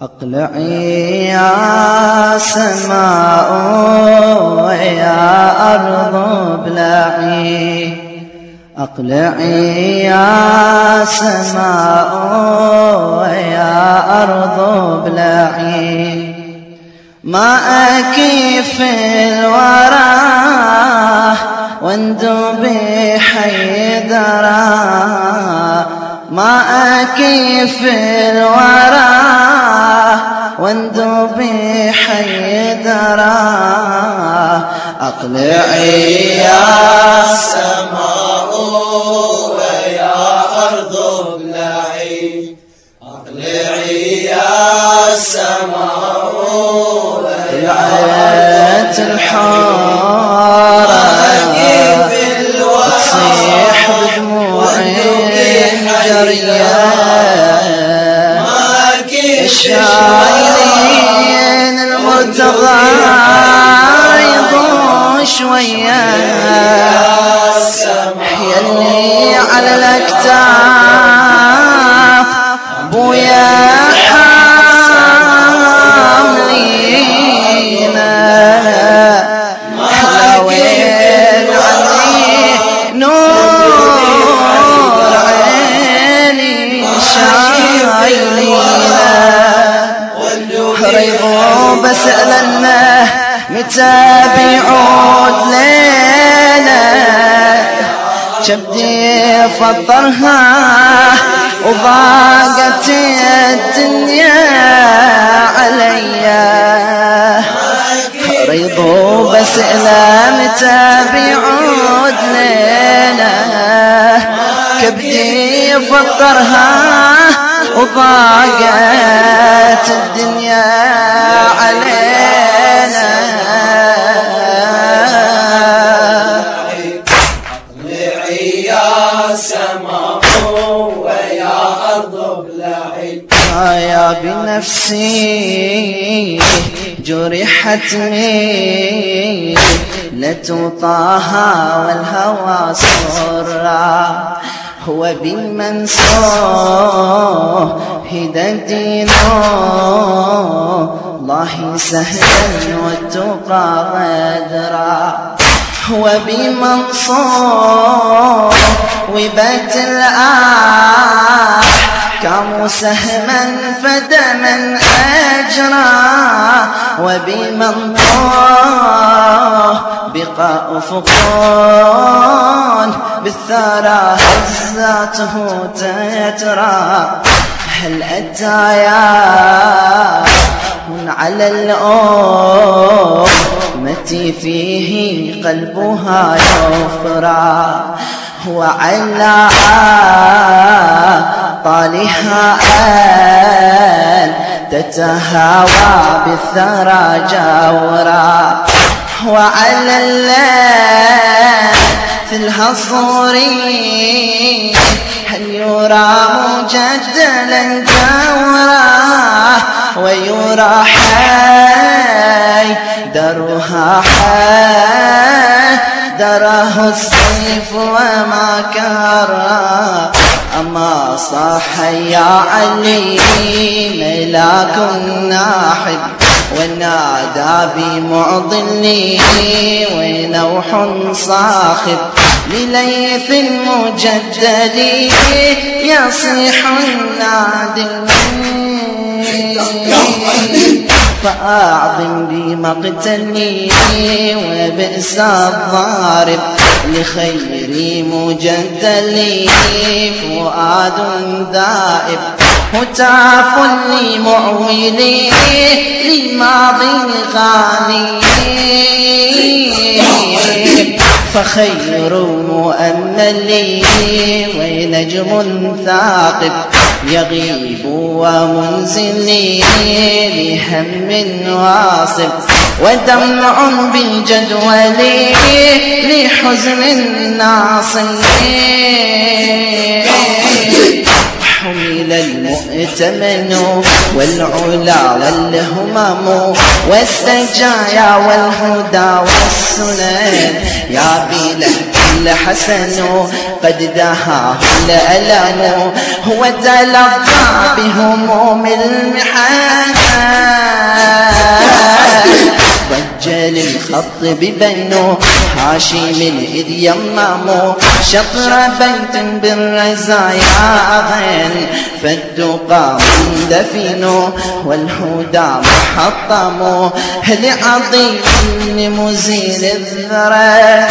أقلعي يا سماء ويا أرض ابلعي، أقلعي يا سماء ويا أرض ابلعي، ماءك في الورى واندبي حيدرا، ماءك في الورى واندبي حيدرا، أقلعي يا سماء ويا أرض ابلعي، أقلعي يا سماء ويا طلعت الحارة تصيح بدموعي جرية، الشايلين المرتضى يضو شوية، يلي على الأكتاف بويا حاملينا، حلاوين عني نور عيني شايلينا، ريضوا بسألنا متى بيعود لينا، كبدي فطرها وضاقت الدنيا عليا، ريضوا بسألنا متى بيعود لينا، كبدي فطرها وضاقت الدنيا علينا، أقلعي يا سماء ويا أرض ابلعي، يا بنفسي جرحتني لتطاها والهوى سرا، هو بالمنصور هددينه الله سهلا والتقى غدرا، هو بمنصور وبات الأحكام سهما فدما أجرا، وبمنطوه بقاء فقون بالثرى هزاته تترى، هل أتى يا على الأمة فيه قلبها يفرى، وعلى طالها أن تتهاوى بالثرى جورا، وعلى في الهصوري هل يرى مجدلا جورا، ويرى حيدرها حيدره السيف وما كرى، أما صاح يا علي ملاك ناحب، ونادى بمعضلي ونوح صاخب، لليث مجدد يصيح النادي، فأعظم بمقتلي وبئس الضارب، لخيري مجدلي فؤاد ذائب، هتاف لي معولي لماضي غالي، فخير مؤملي ونجم ثاقب، يغيب ومنزلي لهم واصب، ودمع بالجدول لحزن ناصب، حمل المؤتمن والعلا والهمم والسجايا والهدى والسنن، يا بله الحسن قد دهاه الألم، هو تلقى بهموم المحن الخط ببنو هاشم إذ يماموا شطر بيت بالرزايا ظل فالتقى مندفن والهدى محطم لعظيم مزيل الذرى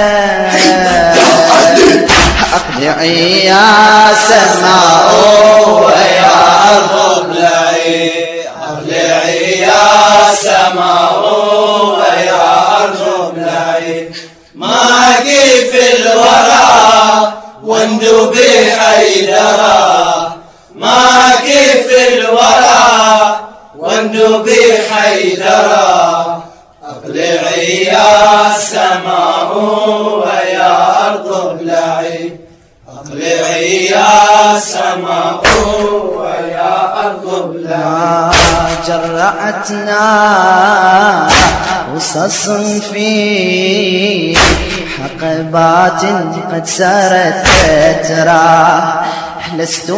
أقلعي يا سماء ويا أرض ابلعي أقلعي يا سماء ويا أرض ابلعي معك في الورى واندبي حيدرا معك في الورى واندبي حيدرا أقلعي يا سماء ويا أرض ابلعي أقلعي يا سماء ويا أرض ابلعي جرعتنا قصص في حقبات قد سارت تترى لست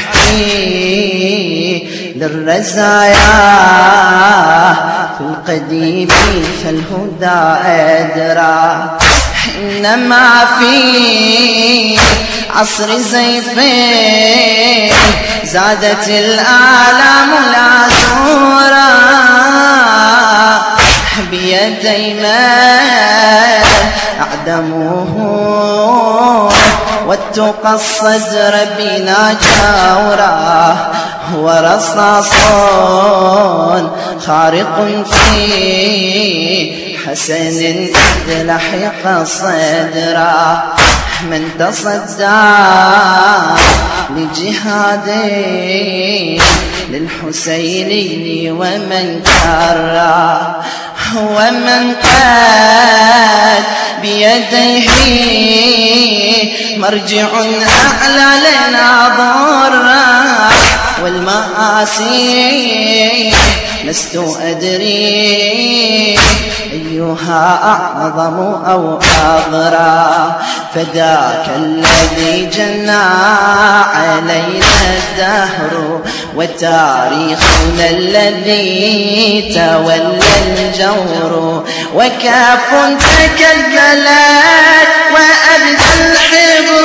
أحكي للرزايا في القديم فالهدى أدرى إنما في عصر زيفين زادت الآلام لا ترى بيدي من أعدموه واتقى الصدر بنا جاورا هو رصاص خارق في حسن إذ لحق صدرا من تصدى لجهادي للحسيني ومن كرى ومن قد بيديه مرجع أعلى لنا ضرا والمآسي لست أدري أيها أعظم أو أغرى فذاك الذي جنى علينا الدهر وتاريخنا الذي تولى الجور وكاف تكللت وأبدى الحبر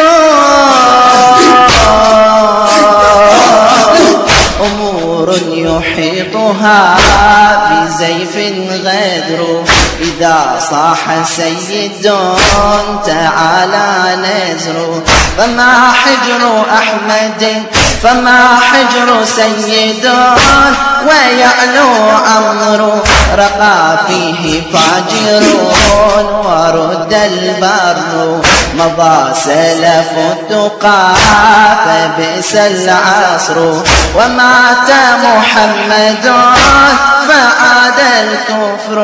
أمور يحيطها بزيف غدر إذا صاح سيد تعالى نزر فما حجر أحمد فما حجر سيد ويعلو أمر رقى فيه فاجر ورد البر مضى سلف التقى فبئس العصر ومات محمد فعاد الكفر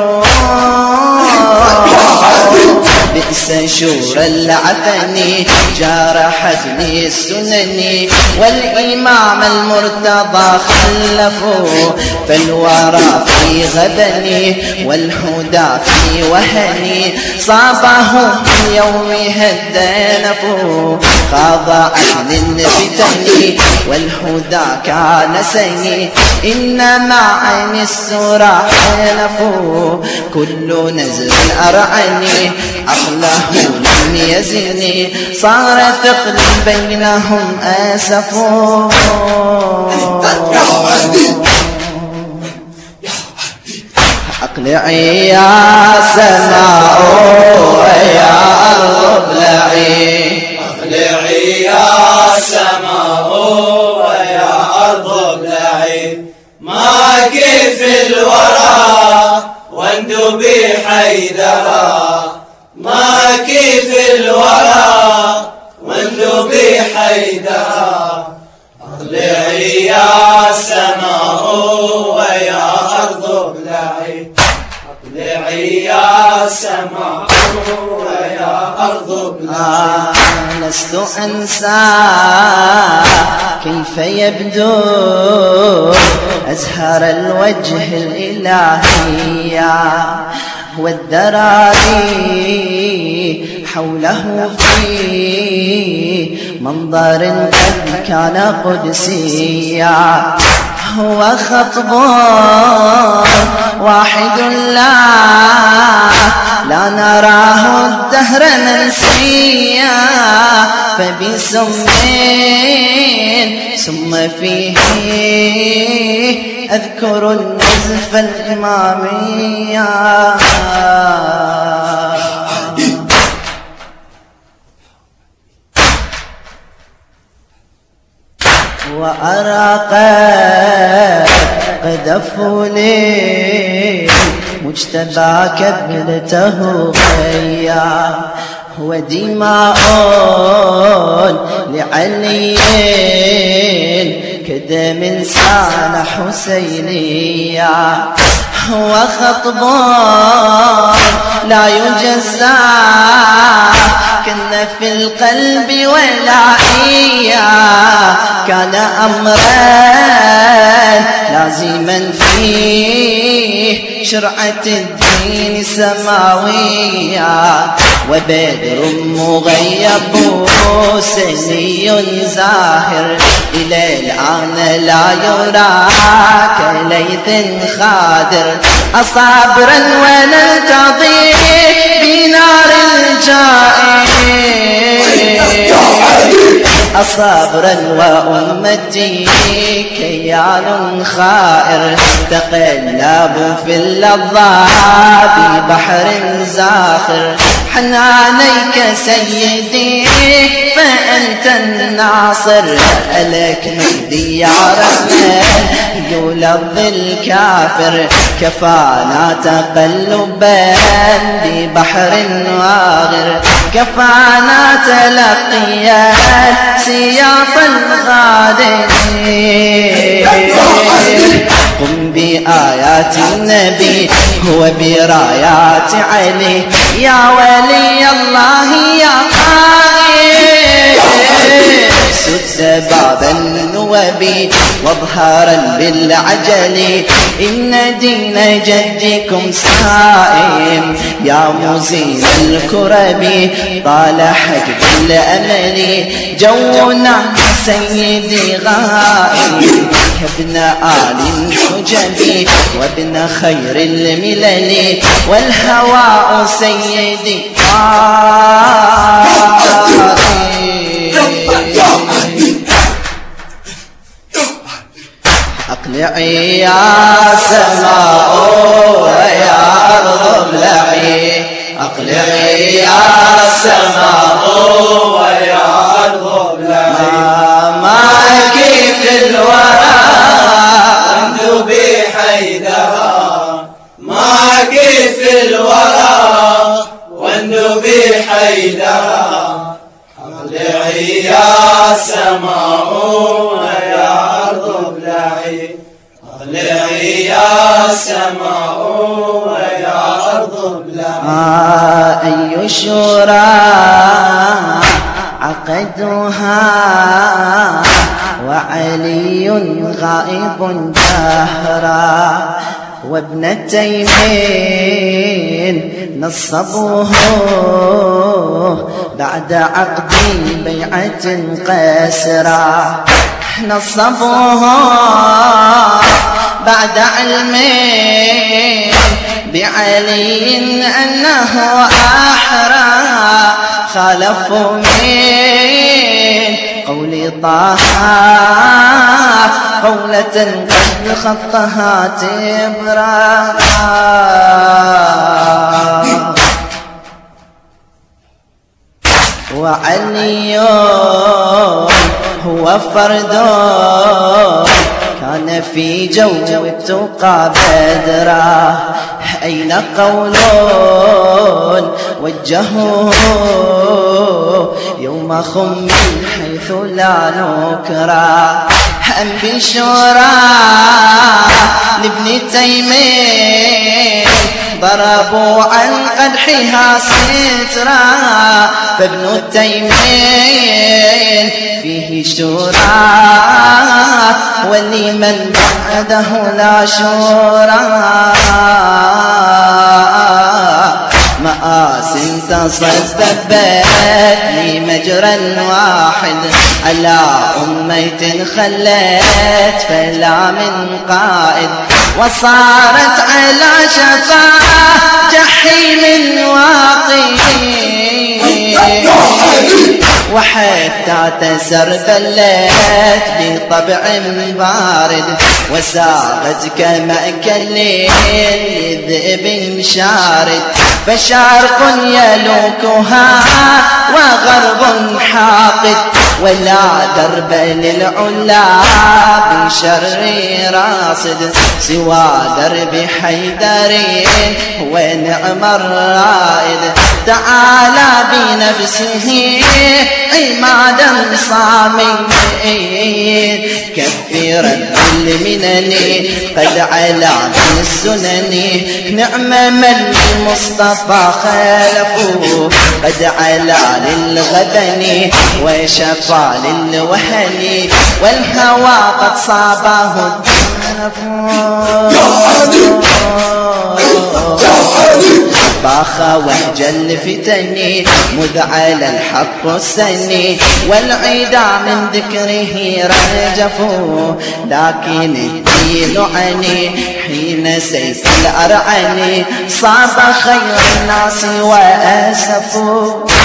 بئس شور العفن جارحتني السنن والإمام المرتضى خلفوا فالورى في غبني والهدى في وهني صابه اليوم هدنف خاض عن الفتن والهدى كان سني إنما عين السرى حلفوا كل نزل أرعني عقله لم يزني صار ثقل بينهم أسفوا أقلعي يا سماء ويا أرض ابلعي أقلعي يا سماء ويا أرض ابلعي معك في الورى واندبي حيدرا معك في الورى واندبي حيدرا أقلعي يا سماء ويا أرض ابلعي أقلعي يا سماء ويا أرض ابلعي لست أنسى كيف يبدو أزهر الوجه الإلهية والذراري حوله في منظر قد كان قدسيا هو خطب واحد لا نراه الدهر منسيا، فبسم ثم فيه أذكر النزف الإمامية. وأراق قدفوني مجتباك ابنته خيا، ودماء لعلي كدم سال حسينيا، وخطب لا يجزى كن في القلب ولائيا، كان أمرا لازما فيه شرعة الدين سماوية، وبدر مغيب سني زاهر إلى الآن لا يرى كليث خادر، أصابرا ونلتضي بنار الجائر، أصابرا وأمتي كيان خائر، تقلب في اللظى ببحر زاخر، حنانيك سيدي فأنت الناصر، ألك مهدي يا رحمن يلظ الكافر، كفانا تقلبا ببحر واغر، كفانا تلقيا سياط الغادر، قم بآيات النبي وبرايات علي، يا ولي الله يا قائد، سد باب النوب واظهارا بالعجل، إن دين جدكم سائم، يا مزيل الكرب طال حجب الأمل، جونا سيدي غائب، ابن آل حجبي وابن خير الملل، والهواء سيدي أقلعي يا سماء ويا أرض ابلعي، أقلعي يا سماء ويا أرض ابلعي، معك في الورى واندبي حيدها، معك في الورى واندبي حيدها، أقلعي يا سماء ويا أرض ابلعي، أقلعي يا سماء ويا أرض ابلعي. أي شورى عقدها وعلي غائب جهرا، وابن تيمين نصبوه بعد عقد بيعة قسرا، نصبوه بعد علم بعلي أنه أحرى، خالفوا من قول طه قولة قد خطها تبرا، وعلي هو فرد كان في جو التقى بدرا، أين قول وجهوه يوم خم حيث لا نكرا، أم بشورى لابن تيمين ضربوا عن قدحها سترا، فابن تيمين فيه شورى ولمن بعده لا شورى، ما تصدبت لي مجرى واحد على أمية خلت فلا من قائد وصارت على شفا جحيم واقي وحتى تسربلت بطبع بارد وساغت كمأكل لذئب شارد فشرق يلوكها وغرب حاقد ولا درب للعلا بشر راصد سوى درب حيدر ونعم الرائد تعالى بنفسه عمادا صامين كثيرا المنن قد علا بالسنن نعم من المصطفى خلفه قد علا للغبن وشفى للوهن والهوى قد صابه باخ وهجل فتني مذ على الحق السني والعيدا من ذكره رجفوا لكن الدين عني حين سيف الأرعني صاب خير الناس وأسفوا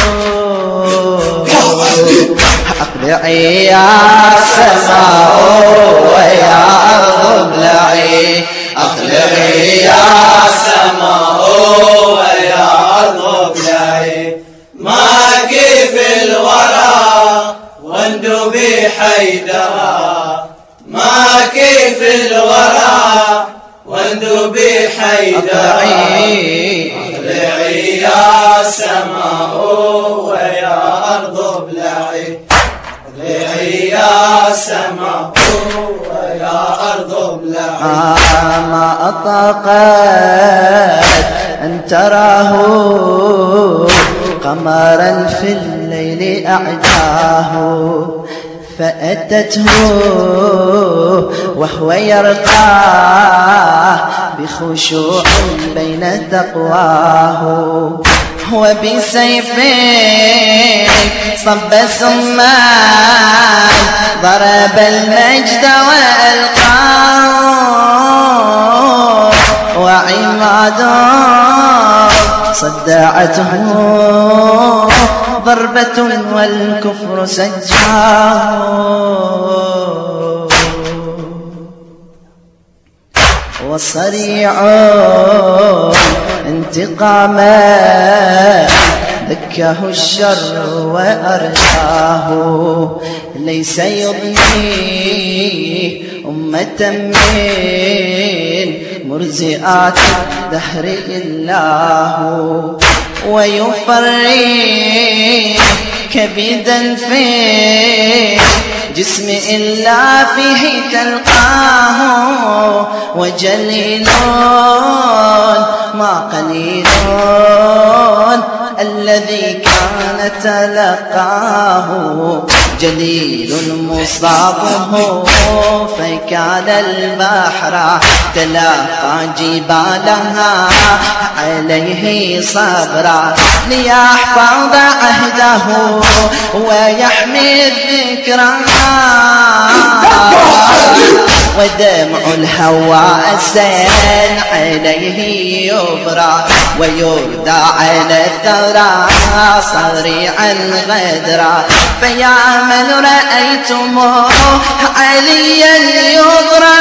أقلعي يا سماء ويا أرض ابلعي أقلعي يا سماء ويا أرض ابلعي معك في الورى واندبي حيدرا معك في الورى واندبي حيدرا أقلعي يا سماء ويا أرض ابلعي أقلعي يا سماء ويا أرض ابلعي ما أطاقت أن تراه قمرا في الليل أعداه فأتته وهو يرقاه بخشوع بين تقواه وبسيفه صب سمان ضرب المجد وألقاه وعماده صدعته ضربة والكفر سجاه وصريع انتقاما ذكه الشر وأرشاه ليس يضني أمة من مرزئات الدهر إلاه ويفرق كبدا في جسم إلا فيه تلقاه وجليل ما قليل الذي كان تلقاه جليل مصابه فكان البحر تلاقى جبالها عليه صبرا ليحفظ عهده ويحمي الذكرى ودمع الهوى السيل عليه يبرى ويردى على الثرى صريعا غدرا فيا من رأيتموه عليا يضرى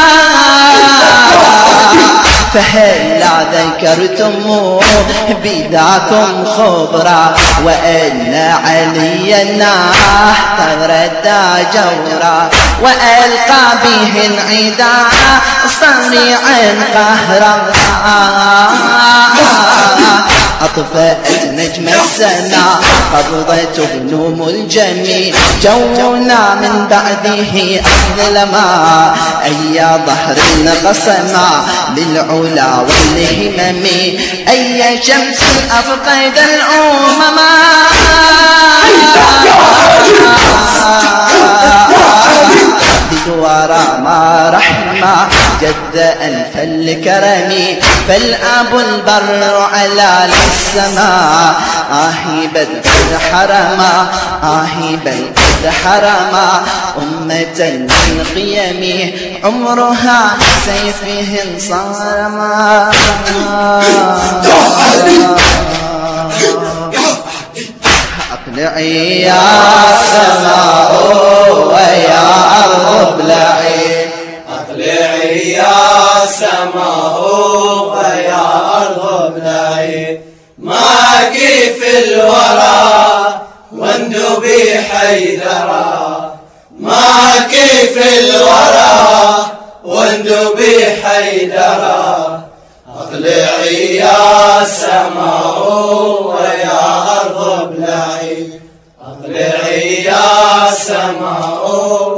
فهلا ذكرتموه بذاكم خبرا وأن عليا تردى جورا وألقى به العدا صريعا قهرا أطفأت نجم السماء قبضت بنوم الجميع جونا من بعده أظلما أي ظهر قسما للعلا والهمم أي شمس أفقد الأمم الورى ما رحمة جد أنف الكرم فالأب البر على السماء بدر حرما بدر حرما أمة من قيم عمرها سيفه صارما اقلعي يا سماء ويا أرض ابلعي اقلعي يا سماء ويا أرض ابلعي معك في الورى واندبي حيدرا معك في الورى واندبي حيدرا اقلعي يا سماء ويا أرض ابلعي اقلعي يا سماء